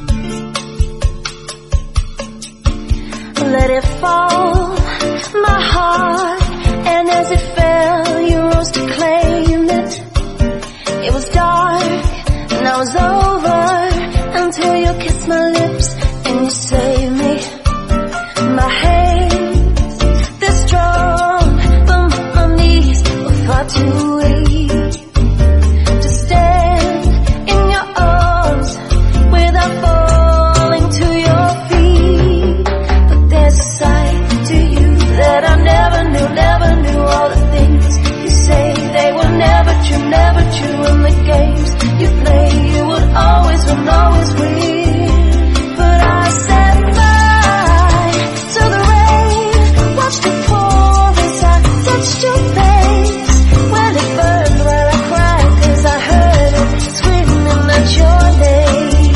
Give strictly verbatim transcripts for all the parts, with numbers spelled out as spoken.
Let it fall, my heart, and as it fell, you rose to claim it. It was dark, and I was over, until you kissed my lips, and you saved me. My hands, they're strong, but my knees were far too weak to stand in your arms without falling to your feet. But there's a side to you that I never knew, never knew. All the things you say, they were never true, never true. And the games you play, you would always win, always win. But I said bye to the rain, watched it pour as I touched your face. When it burned, well I cried, cause I heard it screaming at your name.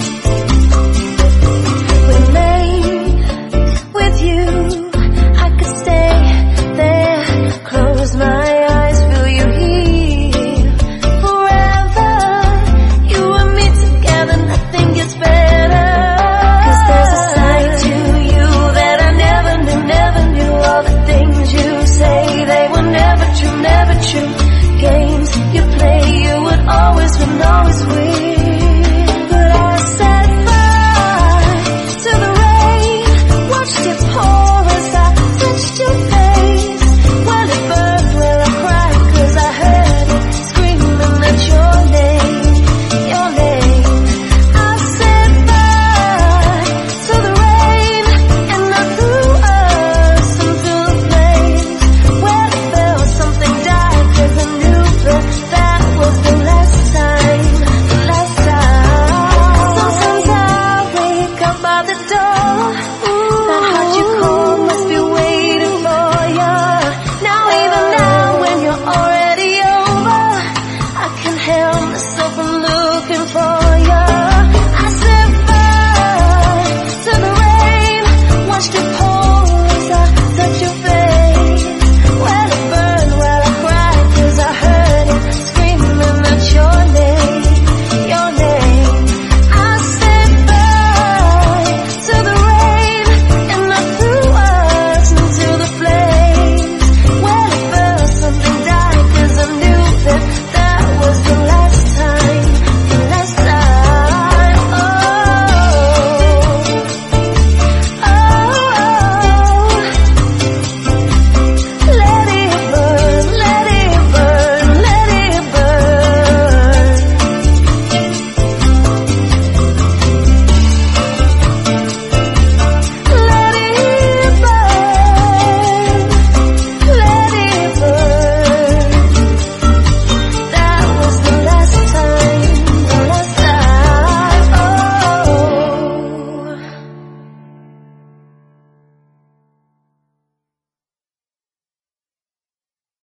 Remain with you, I could stay there, close my eyes, feel you here forever. You and me together, nothing gets better. Cause there's a side to you that I never knew, never knew. All the things you say, they were never true, never true. Games you play, you would always win, always win. But I said bye to the rain, watched it pour as I touched your face. When it burned, well I cried, cause I heard it screaming at your name, your name. I said bye to the rain, and I threw us into the flames. When it fell, something died, cause I knew that that was the last time, the last time. Sometimes I wake up by the door, that heart you called must be waiting for ya. Now even now when you're already over, I can't help myself.